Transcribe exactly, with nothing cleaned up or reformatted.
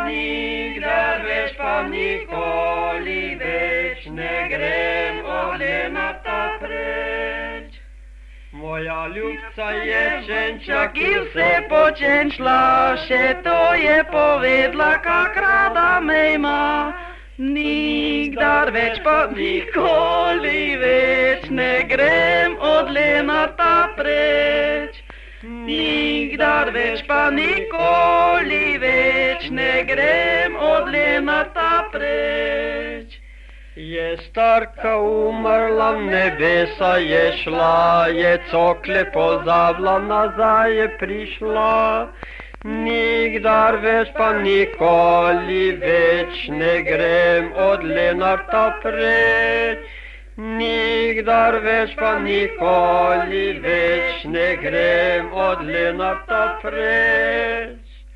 nigdar već pa nikoli već ne grem od Lenarta preč. Moja ljubca je čenča, ki vse počenčla, še to je povedla, kak rada me ima. Nikdar več pa nikoli več ne grem od Lenarta preč. Nikdar več pa nikoli več ne grem od Lenarta preč. Je starka umrla, v nebesa je šla, je cokle pozabila, nazaj je prišla. Nikdar več pa nikoli več ne grem od Lenarta preč. Nikdar več pa nikoli več ne grem od Lenarta preč.